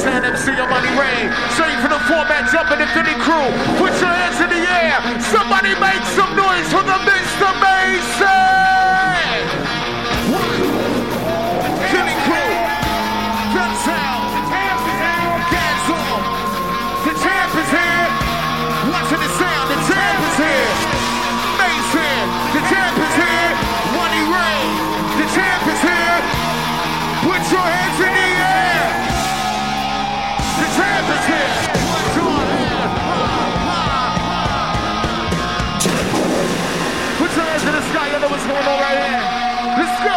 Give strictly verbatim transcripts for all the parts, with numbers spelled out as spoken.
Sound M C on Money Rain. Straight from the format, jumping the Philly crew. Put your hands in the air. Somebody make some noise for the Mister Mason. Philly crew. Gun sound. Gas on. The champ is here. Watching the sound. The champ is here. Mason. The champ is here. Money Rain. The champ is here. Put your hands in the air. The champ is here. Put your hands. Put your hands in the sky. You know what's going on right here. Let's go.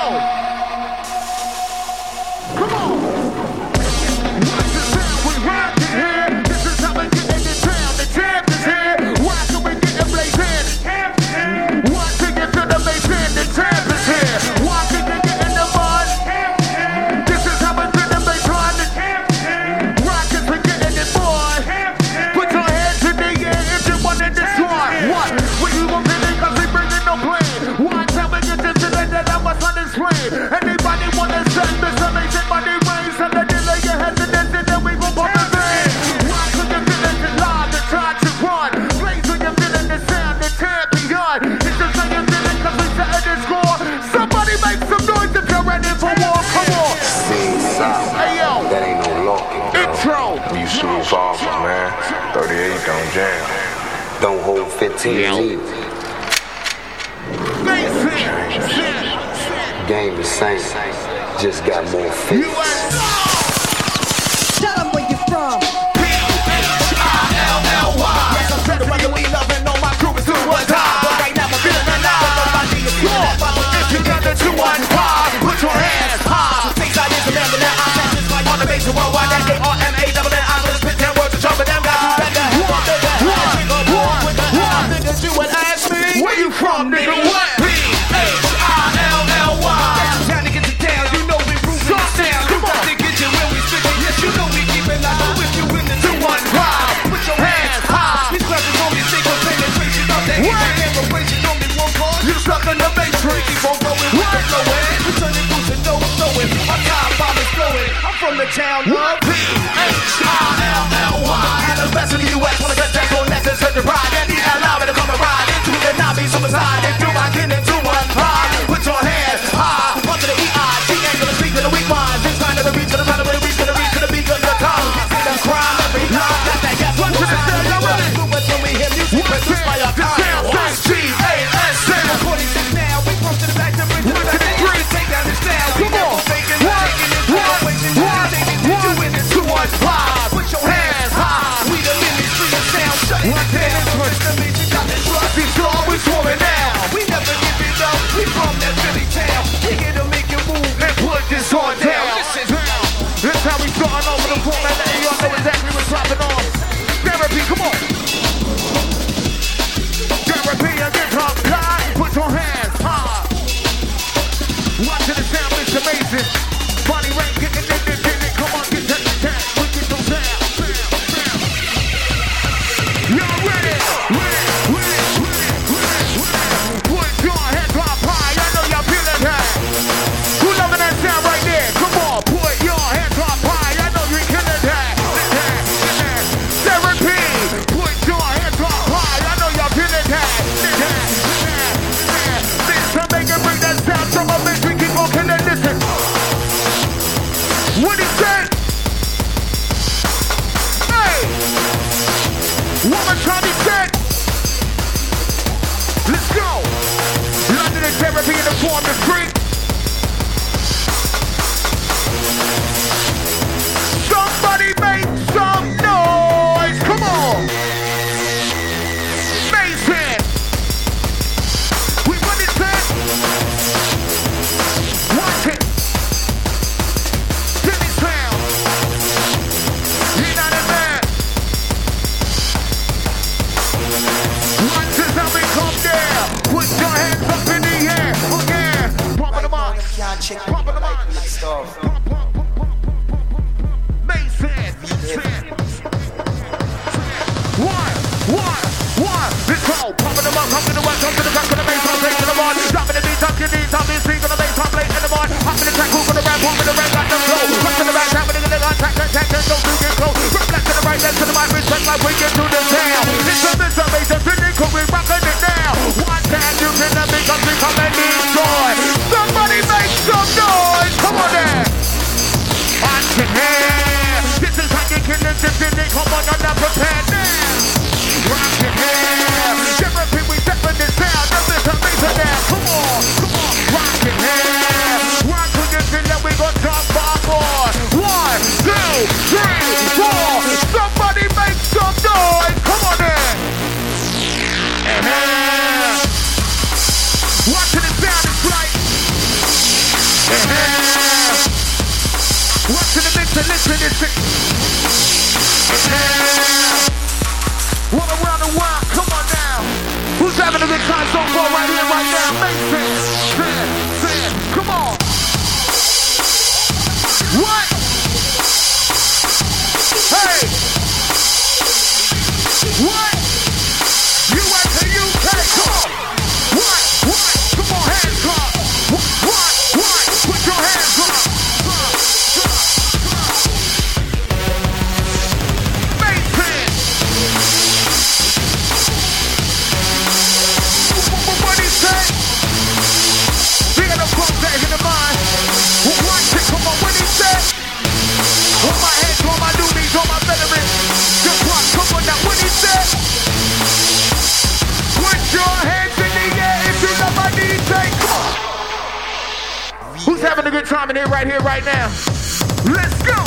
Come on. Watch the sound. We rock it here. This is how we get in the town. The champ is here. Why can we get it blazing? Why can you feel the bass in? The champ is here. Why can you get in the mud? This is how we get the bass on. Rockets, we getting it, boy. Put your hands in the air if you wanted this one. What? When you won't get it cause we bringing no plane. One time we get this today that I was on this plane. Anybody wanna send Mister Mason Money Rain? Send the delay your heads and then then we gon' pump the vein. Why could you feel it live to try to run? Blaze when you're feeling the sound, the champion. It's just how you feel it cause we setting this score. Somebody make some noise if you're ready for war. Come on. Hey yo. That ain't no locking. Intro. You smooth off, man. thirty-eight don't jam. Don't hold fifteen either. Game the same, just got more fits. Tell them where you from. P H I L L Y. Yes, I'm trying to run the way love and know my crew is doing one time. But right now I'm feeling alive. Nobody is feeling that. If you got the two one five, put your hands high. Take side is the man, but now I'm just like on the base of worldwide. That A R M A double N. I'm gonna spit ten words to trouble them guys. Who better? Who up bigger? Who up bigger? Who up bigger? Who up bigger? You would ask me. Where you from, nigga? What? P H I L L Y. Time to get you down. You know we proving the sound. You got to get you when we spitting. Yes, you know we keeping up. So if you win the two one five, put your hands high. These brothers on me single penetration of that inspiration on me one call. You stuck in the matrix. Keep on going with the flowing. We turn it loose and no flowing. My time bomb is blowing. I'm from the town of P H I L L Y. And the best in the U S wanna get that on lessons such a ride. And the allow me to come and ride into the Nabi suicide. If you rock in the two one five, put your hands high. Onto the E I G angle, speak to the weak minds. This kind of the reach to the kind of the reach to the reach to the beat of the tongue. See them crime every line. That's that gas one time. You really do it when we hear music produced by our time. That's G A S M. forty-six now, we push to the back to bring to the back. Take down this style. Come on. Taking it, taking it, taking it, taking it, doing it. two one five, put your hands high. We the ministry of sound. Shut it down. Mister Mason got the trust. It's always swarming now. We never give it up. We from that Philly town. We here to make you move and put this on down. Listen down. This how we starting over the format. Letting y'all know exactly what's dropping on. Therapy, come on. Therapy and get up high. Put your hands high. Watching the sound, it's amazing. Money Rain, getting it, getting it. Come on, get that sound. We get some sound. Y'all ready? Ready, ready, ready, ready, ready. Put your hands up high. I know y'all feeling that. Who loving that sound right there? Come on, put your hands up high. I know you're killing that. Therapy, put your hands up high. I know y'all feeling that. Mister Maker, bring that sound from a bitch. We keep on killing. Listen. What he said? Hey! One more time he said. Let's go. London and Therapy in the form of free. Somebody make some noise. Come on. Mason. We run it back. Watch it. Philly sound. You're not a man. Watch this how we come down. Put your hands up in the air. Again. Pump If the feeling come on, I'm not prepared now. Rock your hair. Therapy, we stepping this down. Nothing's amazing now. Come on, come on. Rock your hair. Rock to the feeling, we gon' jump back on. One, two, three, four. Somebody make some noise. Come on in. Uh-huh. Watching the sound is right. Uh-huh. Watching the mix and listen to it. Uh-huh. All around the world, come on now. Who's having a good time so far right here, right now? Make sense. Stand, stand. Come on. What? Hey. What? U S and U K, come on. What? What? Come on, hands up. What? What? What? Put your hands up. Make sense. What he say? We got a club back in the mind. Watch it, come on, what he say? On my hands, on my newbies, on my veterans. Just watch, come on now, what he say? Put your hands in the air if you love my D J. Come on. Who's having a good time in here, right here, right now? Let's go.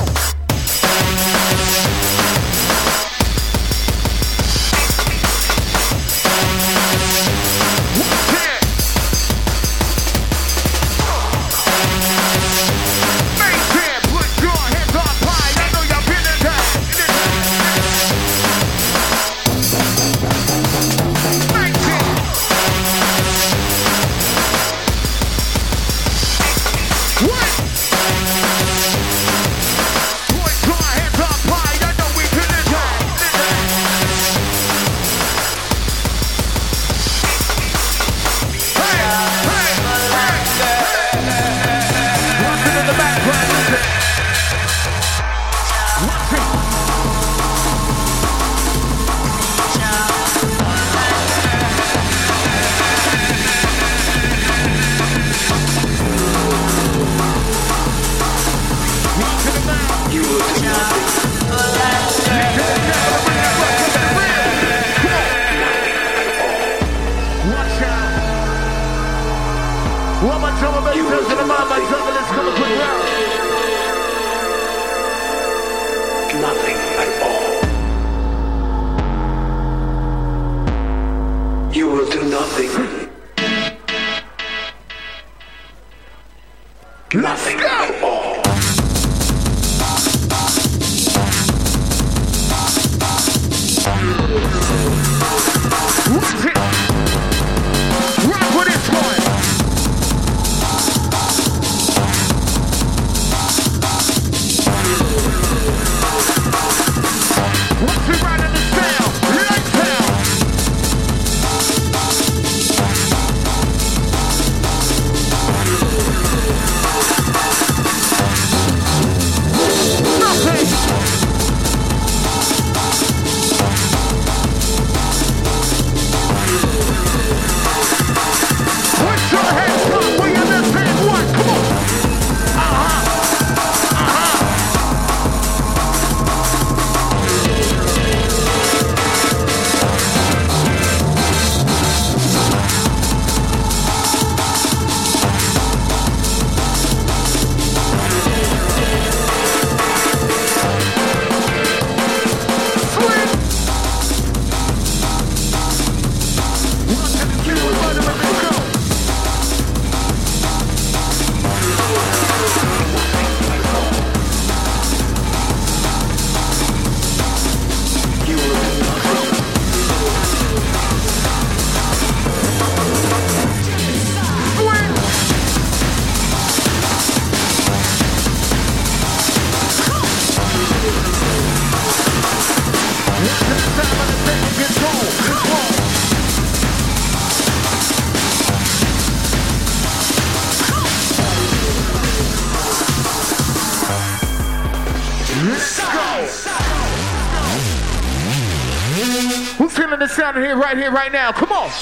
Who's feeling the sound in here, right here, right now? Come on.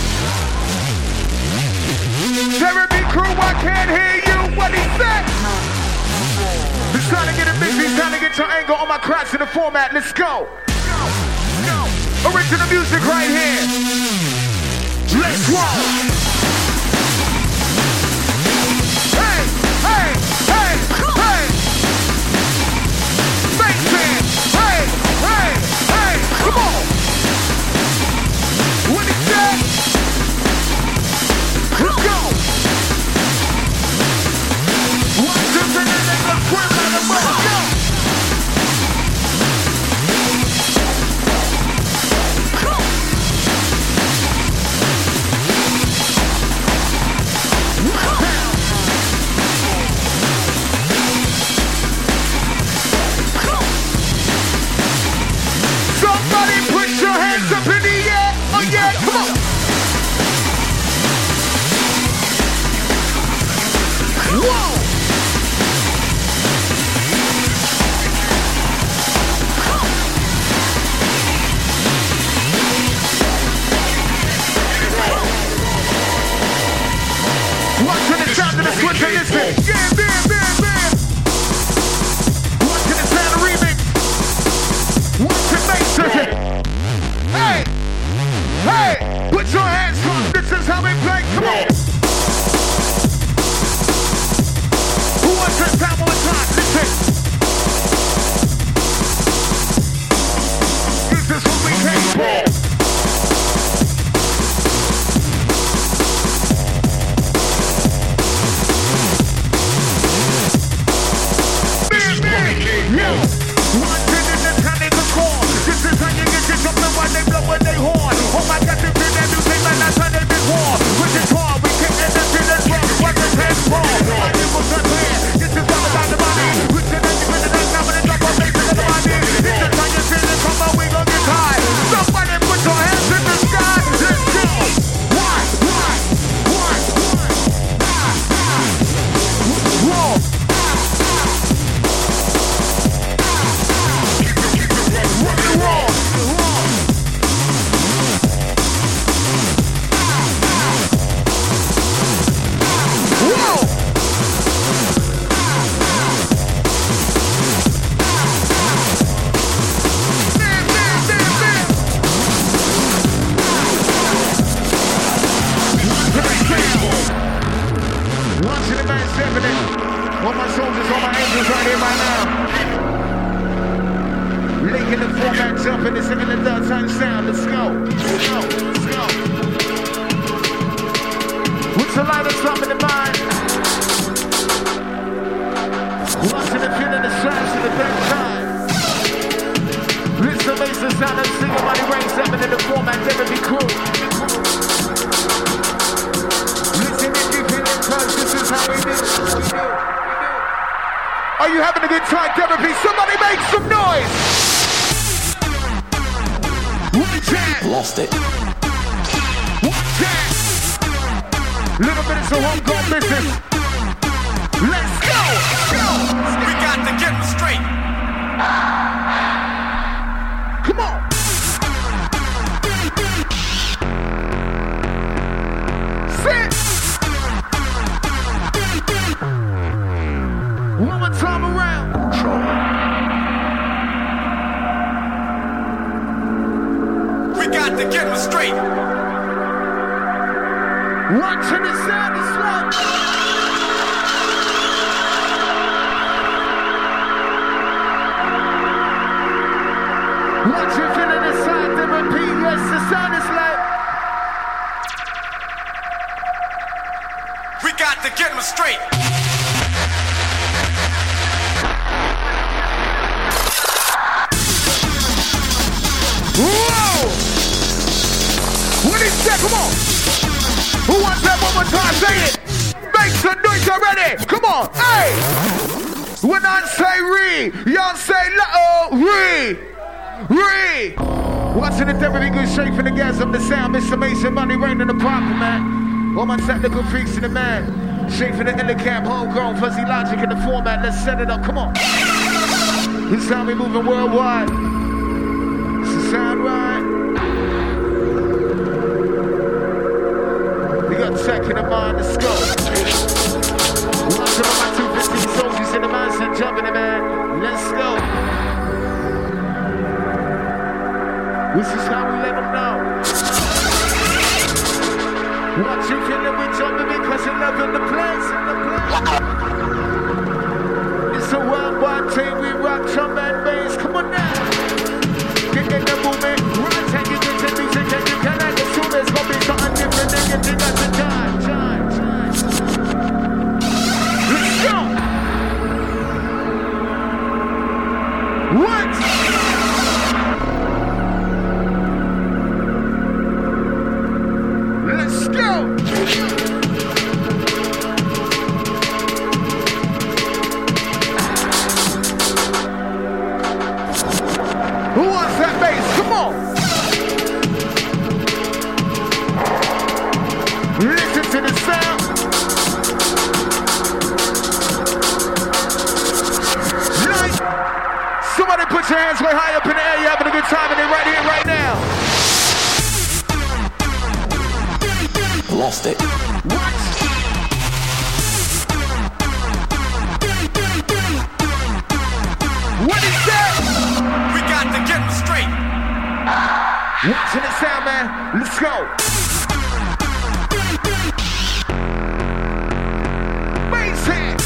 Therapy crew, I can't hear you. What he said? He's trying to get it big, he's trying to get Mental angle on my cracks in the format. Let's go. Original music right here. Let's roll. Hey, hey, hey, hey. Bass band. Hey, hey, hey. Come on. When it's dead, let's go. One, two, three, and then let's swim like a mother. Go. Somebody put your hands up in the air. Oh yeah, come on. Whoa. Watching the sound of the switch and listen. Yeah, man, man, man. Watching the sound of remix. Watching bass it. Hey, hey, put your hands up. This is how we play. Come on. Who wants this time on time? Listen. This is what we came for. Yo, one thing is the time they can call. This is how you get your something while they blow with they horn. Oh my God, this is that music, man, that's how they been born. With this horn, we kick in the shit as well. What the head's wrong? My people are clear. This is all about the money. With the next minute, I'm coming to drop on bass in the body. This is how you feel it, come on, we gon' get high. Somebody put your hands in the sky. Let's go. One, one, one, one. Whoa. All my soldiers, all my angels right here right now. Linking the format jumping, it's in the dark time sound. Let's go. Let's go. Let's go. What's the light that's up in the mind? Watching and feeling the straps in the back time. Listen, makes the sound of single body rain seven in the format, never be cool. Listen if you feel it, cause this is how we do. We do. Are you having a good time, therapy? Somebody make some noise! One chance! Lost it. One chance! Little bit of some homegrown business. Let's go! We got to get them straight. Come on! Sit! One more time around. We got to get them straight. Watching the sound is slow. Watch you feeling the sound, the repeat. Yes, the sound is loud. We got to get them straight. Whoa! What is that? Come on! Who wants that one more time? Say it! Make some noise already! Come on! Hey! When I say re, y'all say la-oh, re! Re! Watching the therapy good shape for the gas of the sound. Mister Mason, money rain in the proper, man. All my technical freaks in the man. Shape for the inner camp, homegrown, fuzzy logic in the format. Let's set it up, come on. This is how we moving worldwide. Does it sound right? We got tech in the mind, let's go. Watching all my two fifteen soldiers in the mindset, jumping it, man. Let's go. This is how we let them know. What you feeling with jumping because you're loving the place. It's a worldwide team, we rock drum and bass. Come on now. Get in the movement. Right, take it into music and you can act it soon. There's gonna be something different than you think at the time. Time, time. Let's go. What? Let's go. Who wants that bass? Come on. Listen to the sound. Nice. Somebody put your hands way high up in the air. You're having a good time in it right here, right now. Lost it. What? What is that? We got to get them straight. Watching the sound, man. Let's go. Bass hands.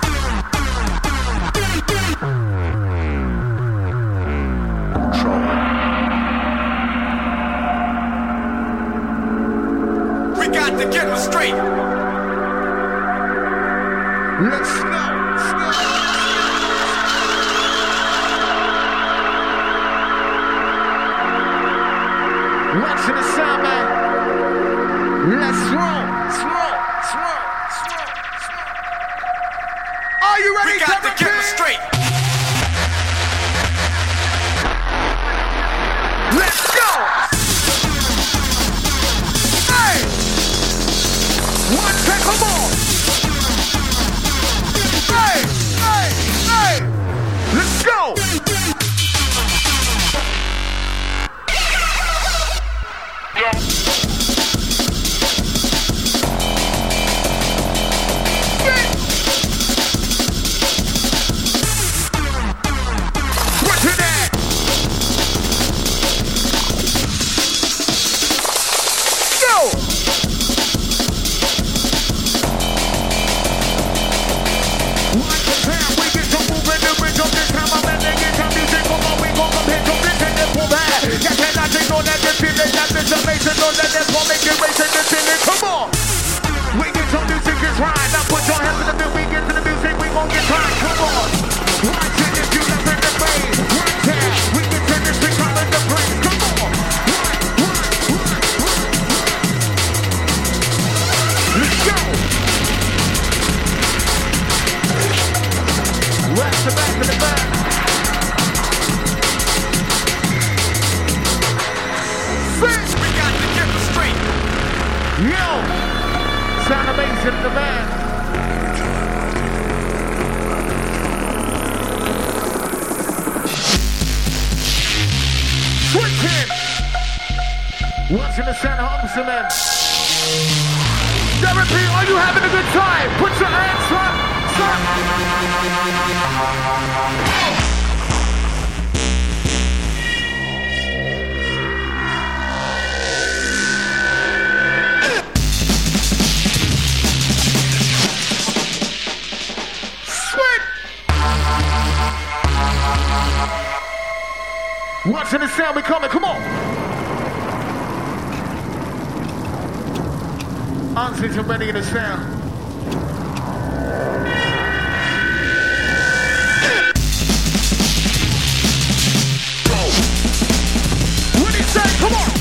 We got to get them straight. Let's go. Let's go. Watching the sound, man. Let's roll. Let's roll. Let's roll. Let's roll. Let's roll. Are you ready We got to get them straight. Let's go. Hey. One take, come on. Hey. Hey. Hey. Let's go. Come on! We get some music is right. Now put your hands in the middle. We get to the music. We gon' get right. Come on! Watch it if you love in the brain. Right there. We get to this. We come in the brain. Come on! Right, right, right, right. Let's go! Where's the back of the back? We got to get them straight. Yo! Sound amazing in the van. Switch him! Watching the sound of Hudson, man. Therapy, are you having a good time? Put your hands up, son. Watching the sound, we coming, come on! Answers are ready in the sound. What do you say? Come on!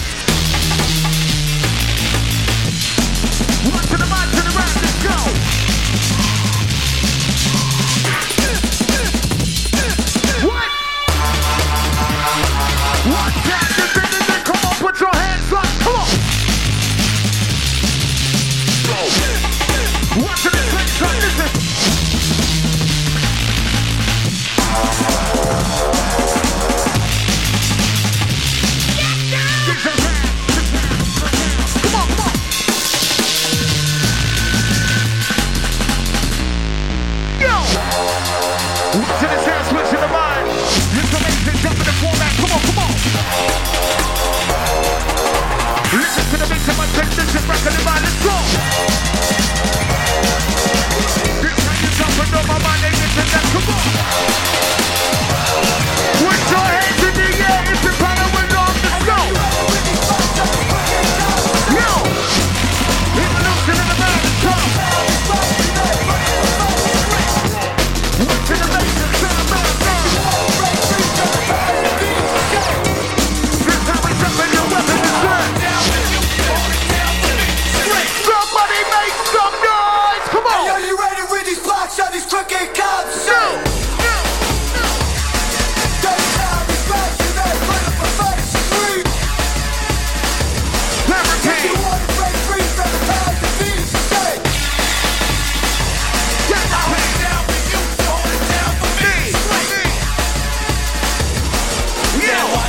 One to the right, to the right, let's go! What? One time, the business, come on, put your hands up, come on! Go!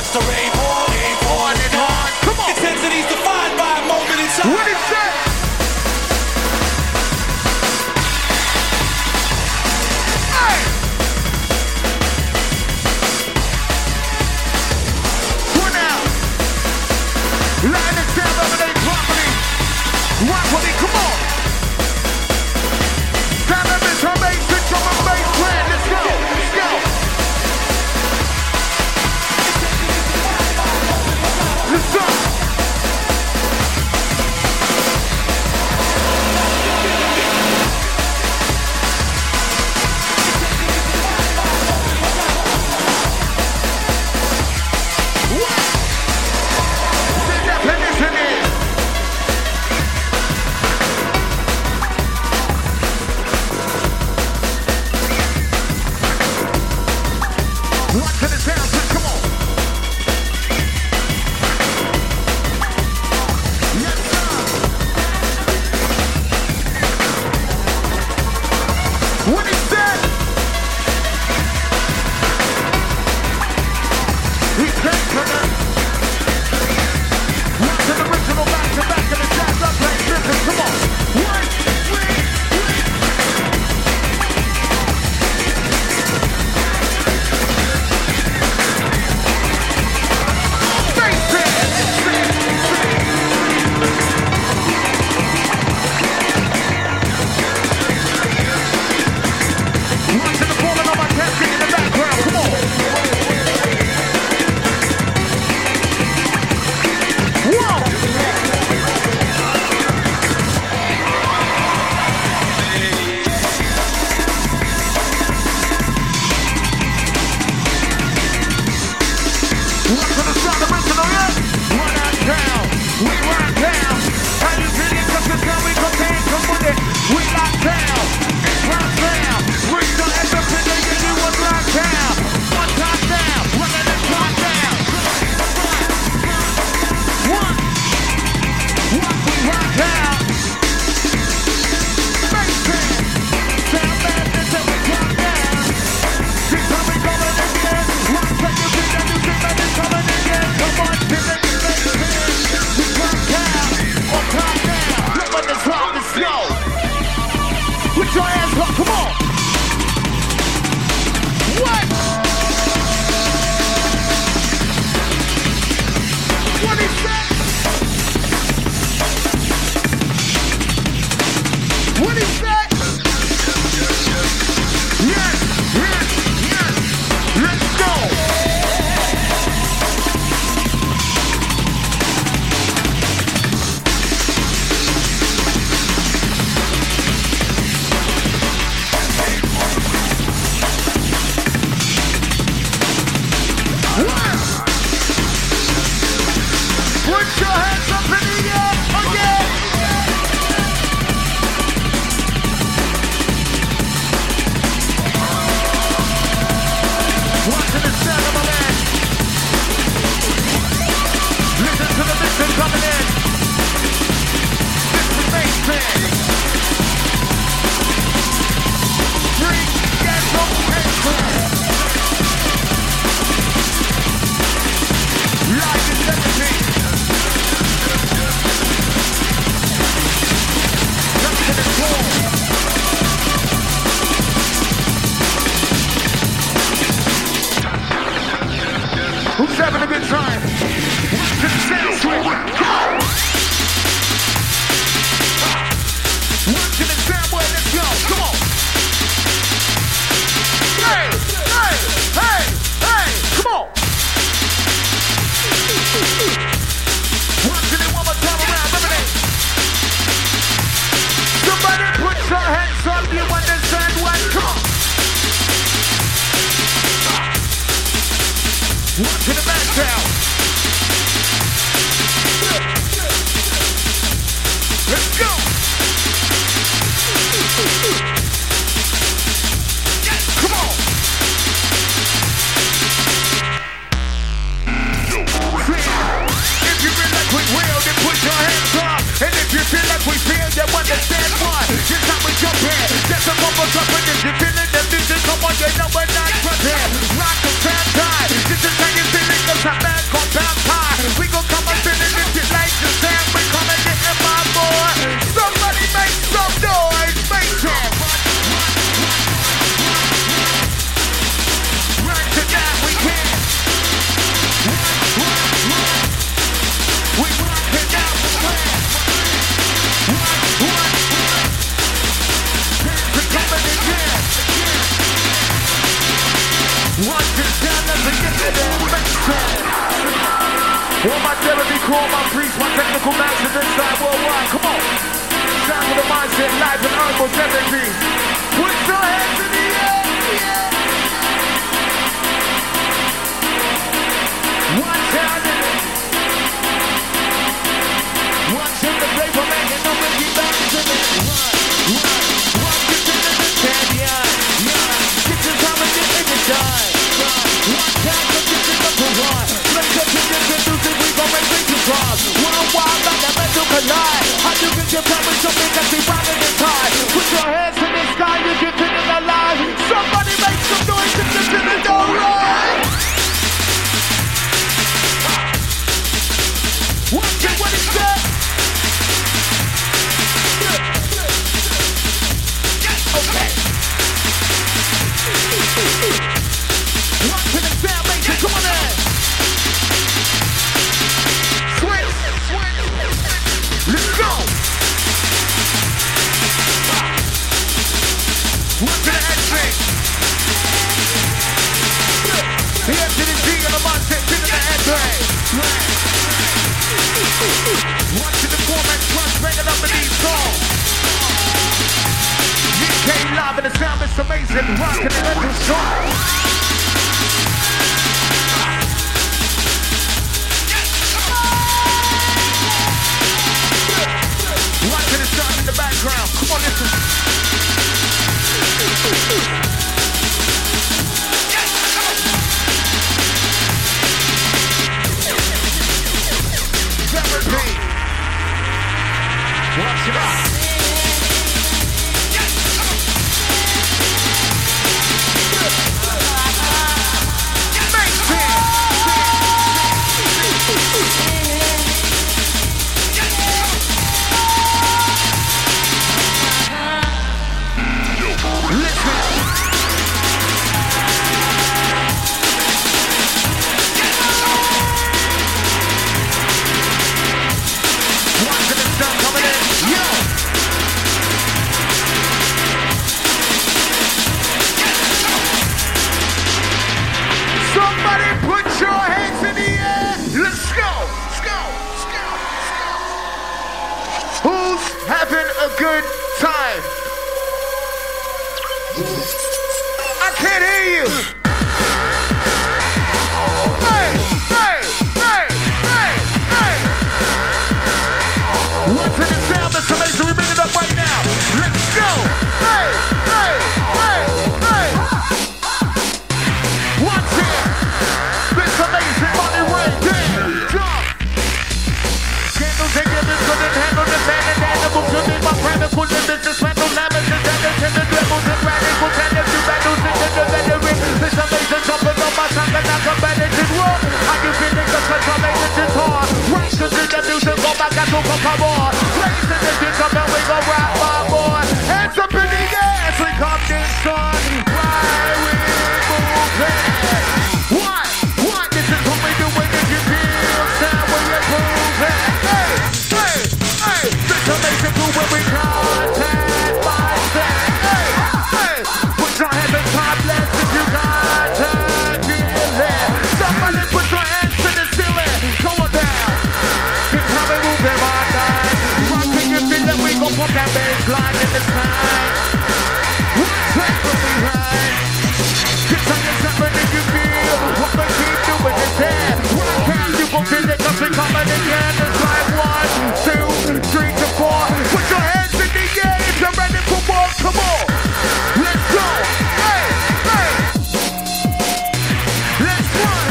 the rain on, rain on and on. Come on. Intensity's defined by a moment in time. What is that? Hey! One out. Line and sound dominate properly. Properly, come on. Sound of this, her bass, the drum and bass plan. Let's go, let's go. Let's go. Who's having a good time? To the sound switch. Come on. One to the sound boy, let's go. Come on. Hey, hey, hey, hey. Come on. One to the one more time around. Remember that. Somebody put your hands up. You understand what? Come on. One to the back down. Let's go. Come on. If you feel like we will, then put your hands up. And if you feel like we feel, then understand why. This time we jump in. Just a couple jump in. If you're feeling the music, come on, you know we're not prepared. Rock the fan time. This is how you feel it, 'cause I'm mad. All my therapy crew, all my priests, my technical masters inside worldwide. Come on. Sound of the mindset, live and herbal therapy. Put your hands in the air. Watch out. Watch in the paper, making no Mickey Mouse in it. Run, run, run, get to the champion. Run, get your time and get it done. Run, watch out, let's get it up and run. Let's get to the music, we gon' make things wrong. One wild like a mental collide. How you get your time with something that's rocking and tied? Put your hands in the sky, you get to the alive. Somebody make some noise and get to the door right. Watch it, what it said. Okay. Watch it and sound, make it, come on in. Switch, switch. Let's go. Watch it and X-ray. The F to the G and the mindset to the X-ray. Watching the format, trust, bringing up in these songs. U K live and the sound is amazing. Rocking it at the song. Watching the sound in the background. Come on, listen. Therapy. Watch it out. Good time. I can't hear you. Hey, hey, hey, hey, hey. What's in the sound that's amazing? We bring it up right now. Let's go. Hey, hey, hey, hey. What's it? This amazing money right there. Jump. Candles and givers couldn't handle the man and animals to me. My radical limits, this metal laments, and damage, and the dribbles, and radicals, and the few battles, and the veteran. This amazing jumping on my tongue, and I can manage it well. How you feeling? Cause I manage it hard. Righteous in the music, go back, I don't come on. Place in the beat, come and we gon' rap, my boy. Hands up in the air as we come this sun. Right, we moving. What? What? This is what we do when you feel sound when you're moving. Hey, hey, hey. This amazing crew when we contact myself. Hey, hey. Put your hands in top left if you got to feel it. Somebody put your hands to the ceiling. Come on down. This how we moving, my guys. Rocking your feet that we gon' put that bass line in the time. What's that when we ride? This how you separate if you feel. What we keep doing is there. Rock out, you gon' feel it cause we coming again. It's like one, two, three to four. Put your hands in the air if you're ready for more. Come on. Let's go. Hey, hey. Let's run.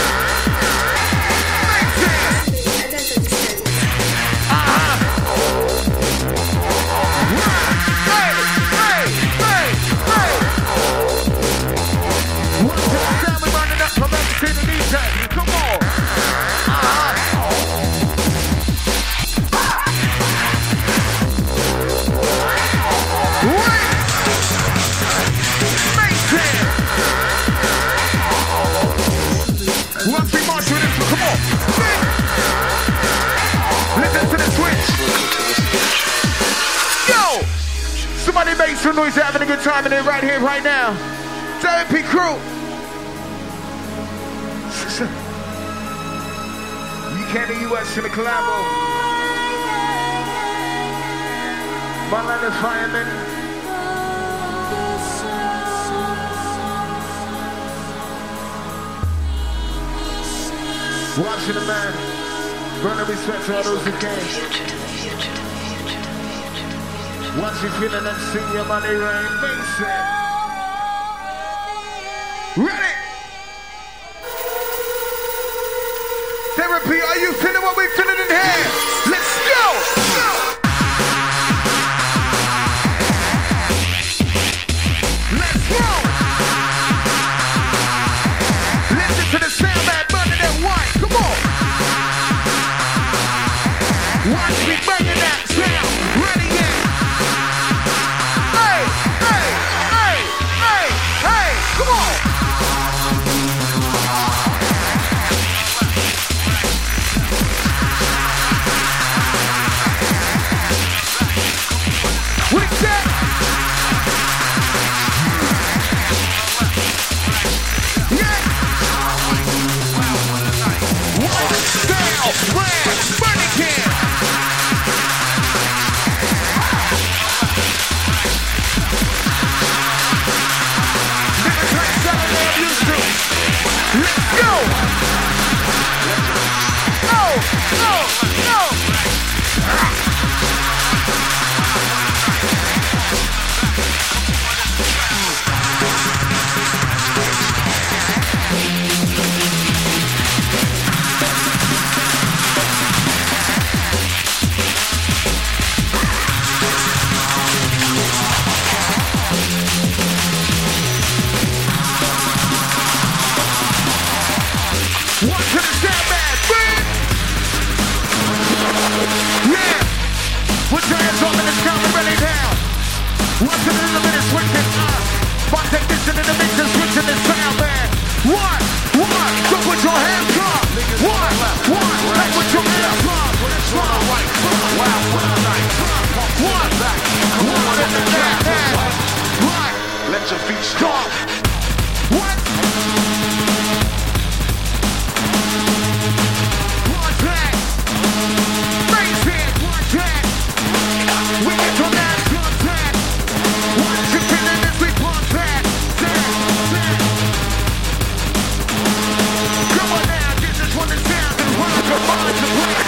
Make it. Uh-huh. Run. Hey, hey, hey, hey. What's the sound we running up from every to the D J? Come on. Uh-huh. Once we march with this, come on. Listen to the switch. Yo! Somebody make some noise, having a good time in it right here, right now. Therapy crew. U K and the U S in the collabo. Marlon the Fireman. Watching the man. Burning respect to all those who came. Once you feeling and sing your money rain, Mason. Ready? Therapy, are you feeling what we feeling in here? Let's go! Let's go! Listen to the sound man burning that white. Come on! Watch me banging that sound. Ready, yeah! Hey! Hey! Hey! Hey! Hey! Come on! What is that? Yeah! One down, red, burning can. Never try something that I'm used to. Let's go! No! No! No! One to the sound man, bring! Yeah! Put your hands up in the sky and ready down. One to the little bit of switching up. One technician in the mix and switching the sound man. One, one, go put your hands up. One, one, go put your hands up. One, one, one in the left hand. One, Let your feet start. one. One track. Raise it, one track. We get your last contact. One chicken and this we contact. Set, set. Come on now, this is one that sounds and rock your mind to play.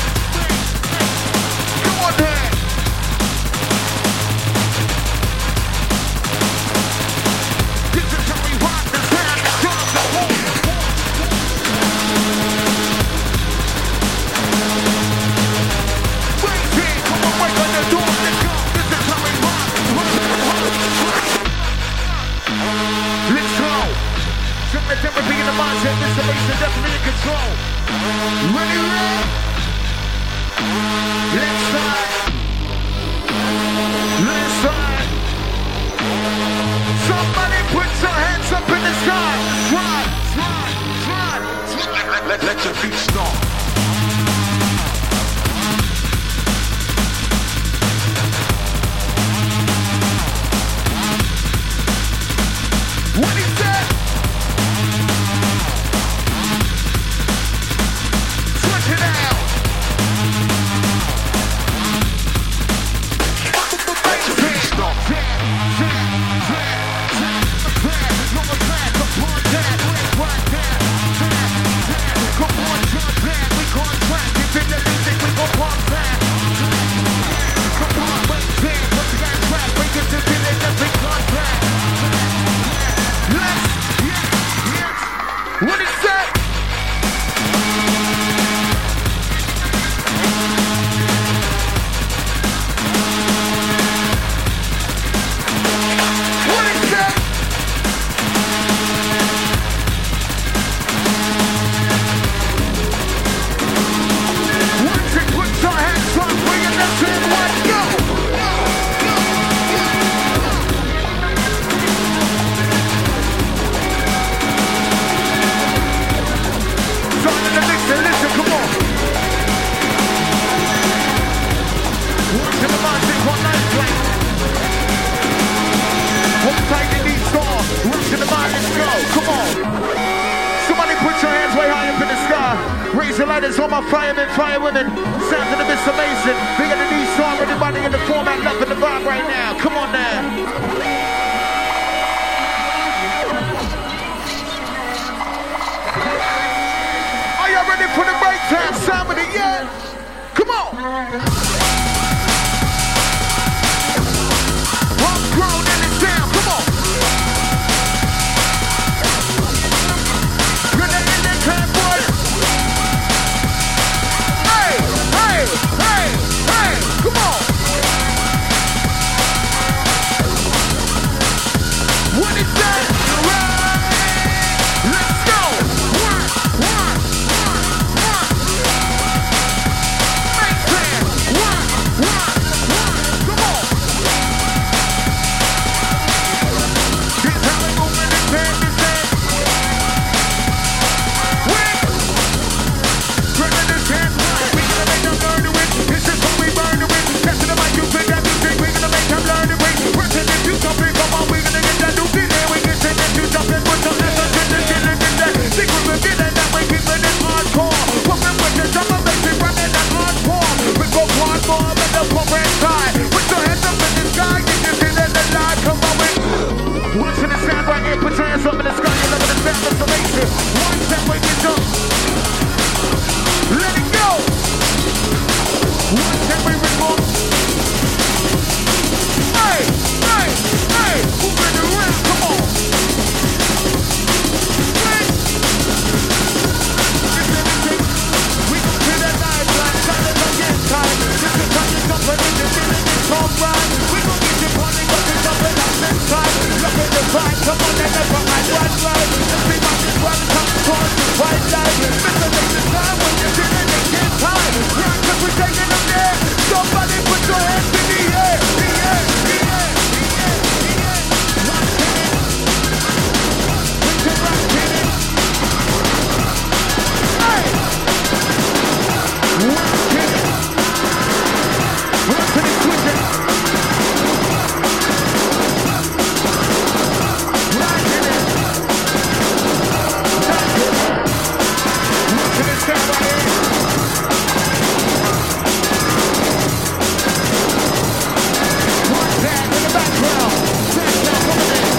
Come on now. This is how we rock the sound and drop the whole. Raise it, come on, break on the door, let's go. This is how we rock. Let's go. Set the therapy in the mindset, this is definitely in control. Ready, ready? Let's slide. Let's slide. Somebody put your hands up in the sky. Slide, slide, slide, slide. Let, let, let your feet start. What is that? Switch it out. Let your feet start. One sky. Raise your lighters, all my firemen, fire women. Sounds of the Miss Amazing. Big of the D song, everybody in the format, loving the vibe right now. Come on now. Are y'all ready for the breakdown sound of the year? Come on. Homegrown in the sound, come on. Gonna end that time, boy. Hey, hey, hey, hey, come on. What is that? Right. Let's go. One, one, one, one. Make plan. One, one, one. Come on. This how we move in this hand, this hand. Wait. Turn in this hand. We gonna make them learn to win. This is what we burn to win. Testing the mic, you pick that music. We gonna make them learn to win. Person, if you something, come on, we gonna get that new beat. And we get that you something, put some effort in the shit and get that. Think we will get it, that way keeping it hardcore. Pumping with the drum, amazing, running that hardcore. We go hard more, let the pump inside. Put your hands up in the sky, get your shit in the line, come on with. Watching the sound right here, put your hands up in the sky, you love the sound, that's amazing. One step, we get up. Let it go. One step, we record. Hey, hey, hey, moving around, come on. Hey. This everything, we gon' kill that life line, try to again time. This is how you jump in the feeling, it's all right. We gon' get you party, but we jumping out this time. Look at the vibe, come on, let that from my one right. Let's be my this one, come towards the white light. Mister Make the time when you're feeling it, get time. Right, cause we're taking them there. Somebody put your hands in the air, the air, the air, the air, the air. Rock it. Put your rock in it. Hey! Rock it. Rock to the switch it. Rock it. Rock it. Rock to the sound right here. One tag in the background. Tag now coming in.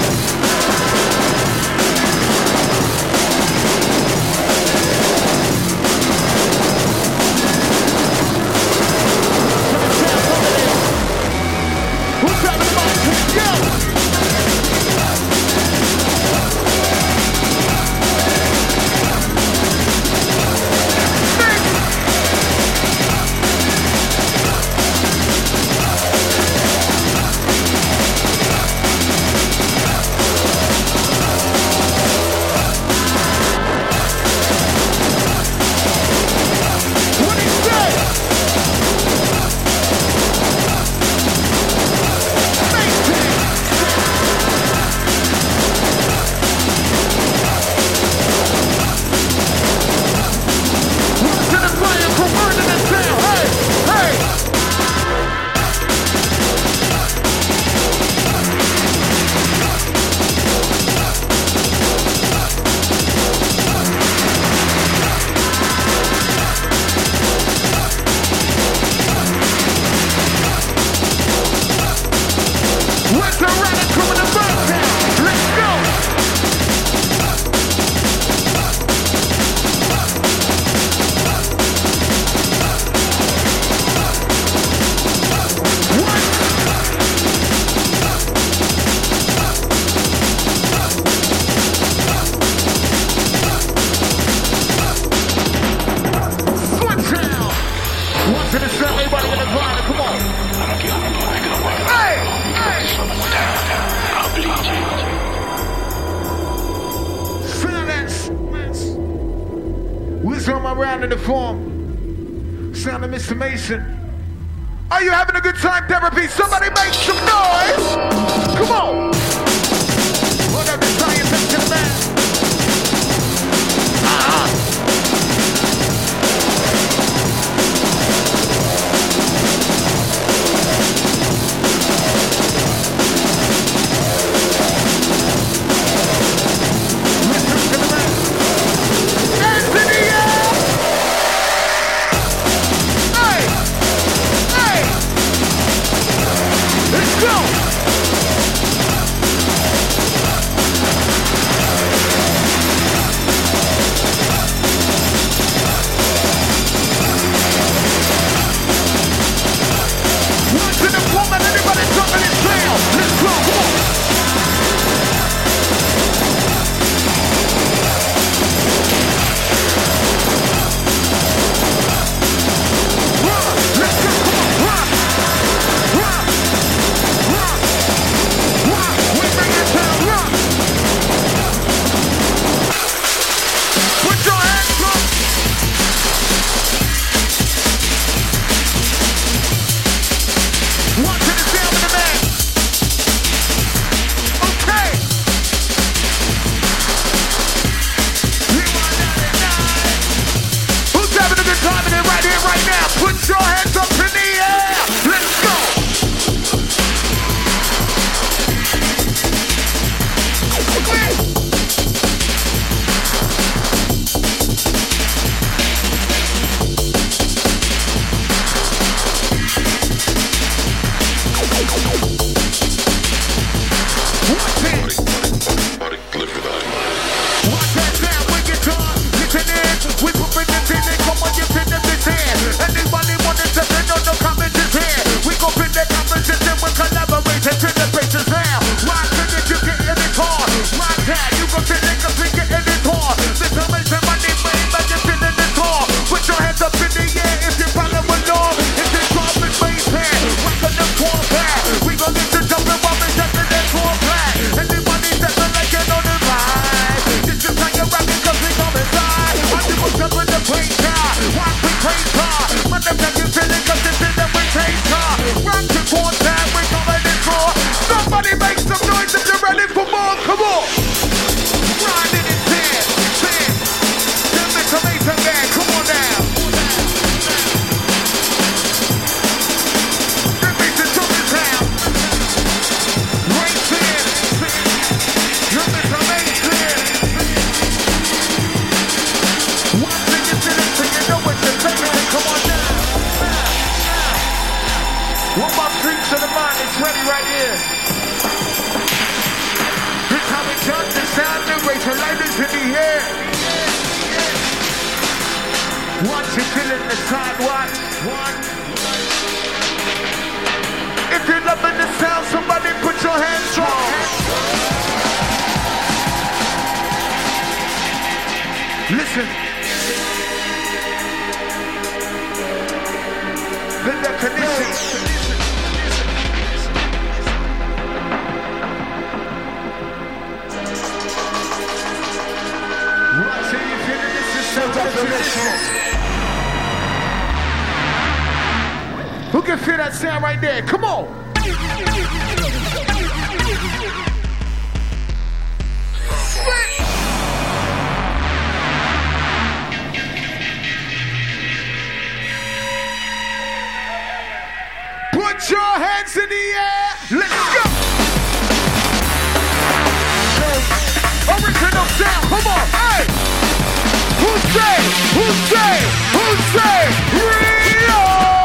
To the sound coming in. Who's driving the mic? Yo! What he say? Make it. What's in the fire, converting the sound? Hey, hey. Where's the radical in the breakdown? Let's go! What? Switch down! One to the sound, everybody in the grind, come on! Hey! Hey! Silence! We're on my round in the form. Sound of Mister Mason. Are you having a good time, therapy? Somebody make some noise! Come on! What up, the science to the man? Ah! Listen to the man. Hands in the air! right here. This how we jump the sound and raise your lighters in the air. Watch it killing the side, watch. One. If you're loving the sound, somebody put your hands on. Listen. The definition. Watch it, you feeling this is so definition. Who can feel that sound right there? Come on. Put your hands in the air. Let's go. Original sound. Come on. Hey. Who say? Who say? Who say? Real.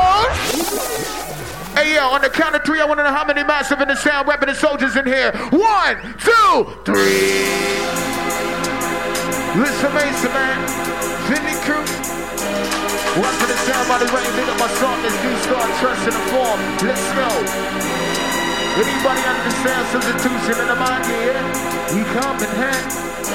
Hey, yo, on the count of three, I want to know how many massive in the sound repping the soldiers in here. One, two, three. Listen, Mason, man. Vinny Crew. Watch for the sound by the rain, lit up my song. Let's do start trusting the form. Let's go. Anybody understand substitution in the mind, yeah? We come in hand.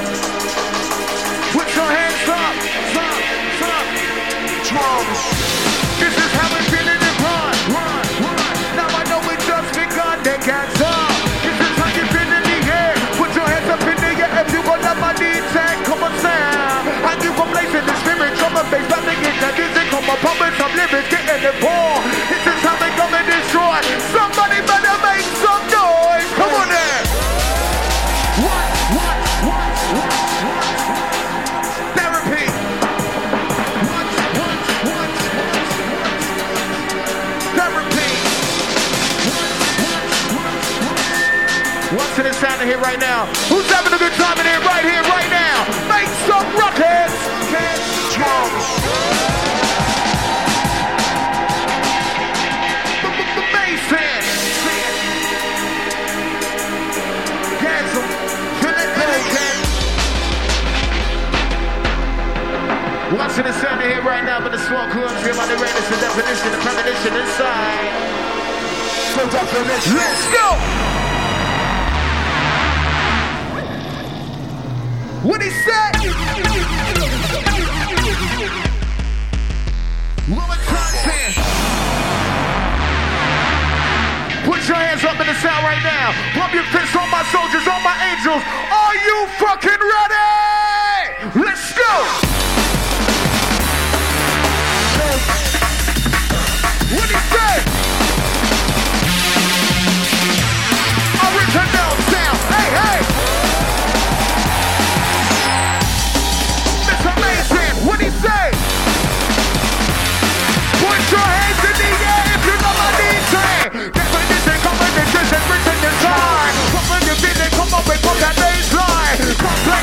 Put your hands up, up, up. Drums. This is how we feel in the run, run, run. Now I know we just begun, they can't stop. This is how you feel in the air. Put your hands up in the air if you want up my D tag. Come on, sound. And you come blazing the spirit, come on, bass, let me get that music. Come on, pump it, some lyrics, getting it ball. This is how they come and destroy. Somebody better make some noise. Come on there. What, what, what, what, what? Therapy. What, what, what, what, what? Therapy. What, what, what, what? What's in the sound in here right now? Who's having a good time in here right here, right now? Make some rockets. Drums. Watching the sound in here right now, but the small clubs here by the greatest, the definition, the premonition inside. So definition. Let's go! What he said? Woman content. Put your hands up in the sound right now. Pump your fists on my soldiers, on my angels. Are you fucking ready? Let's go! What he say? Original sound. Hey, hey. It's amazing. What he say? Put your hands in the air if you know my D J. Definition, come on, this is written in time. Come on, the vision, come on, and put that bass line. Come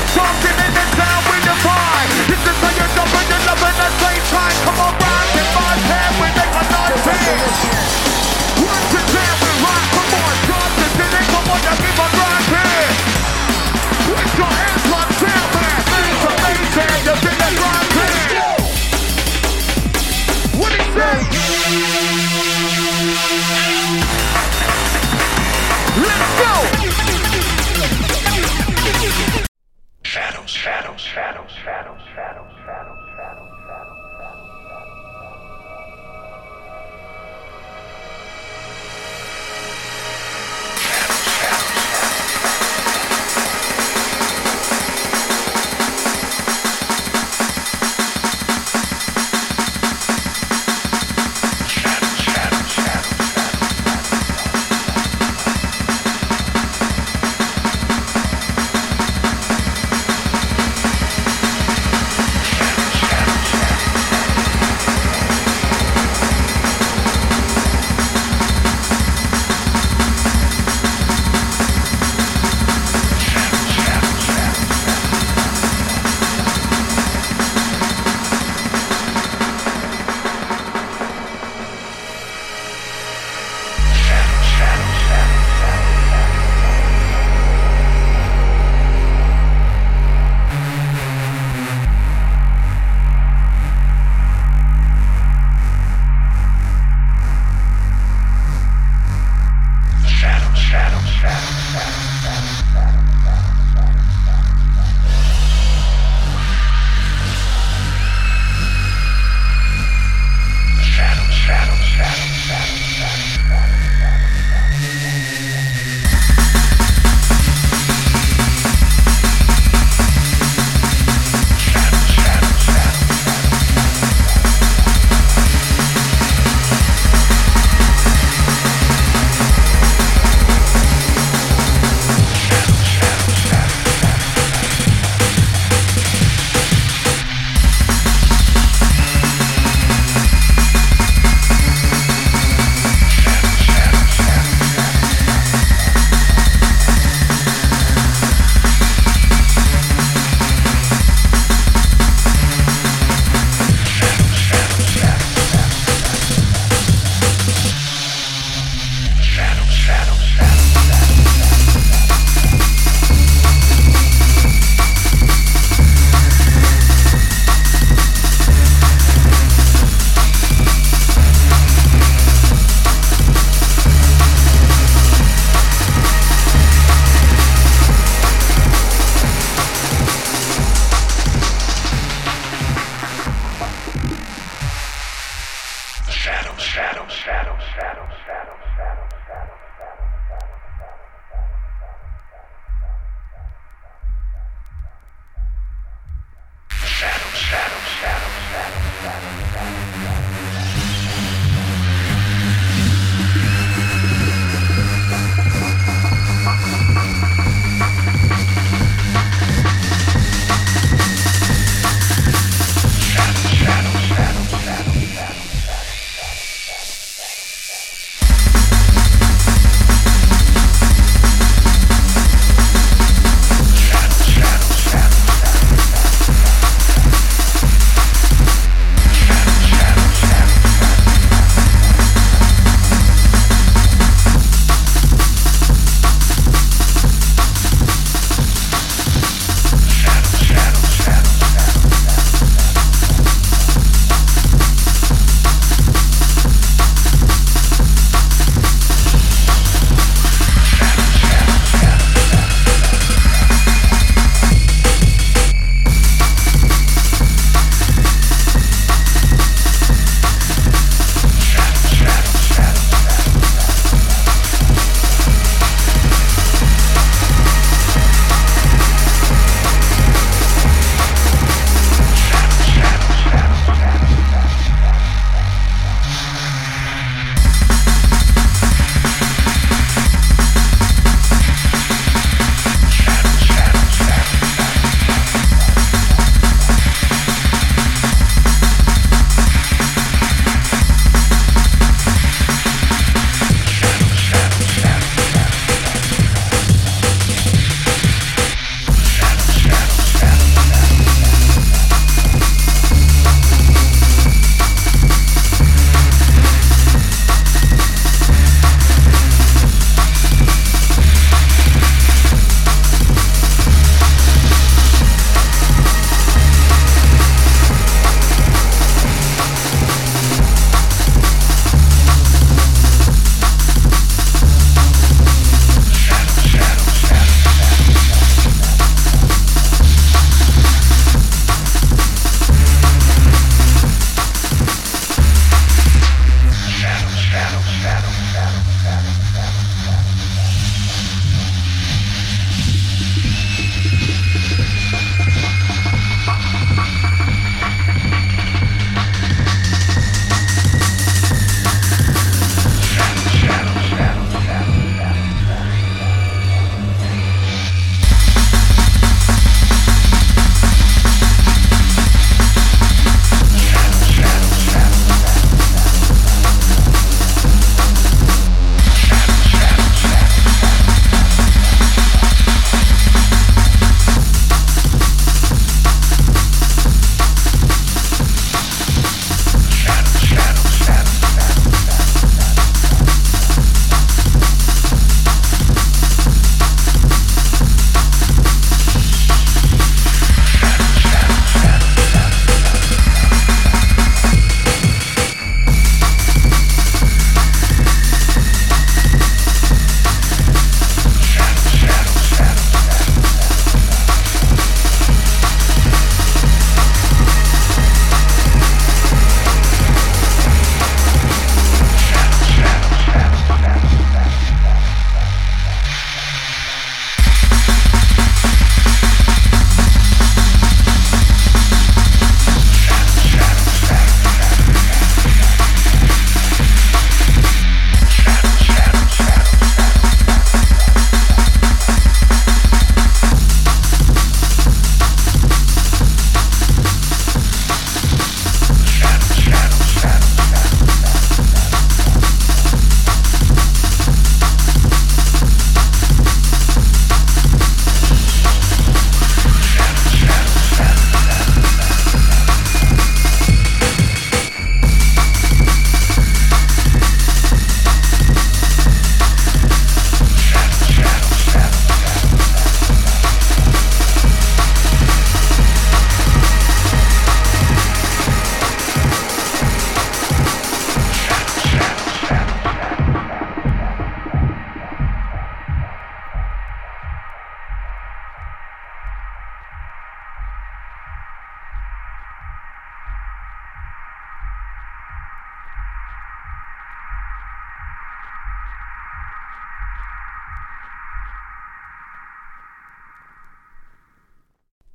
shadow, shadow, shadow, shadow, shadow, shadow. Shadow, shadow, shadow, shadow, shadow, shadow.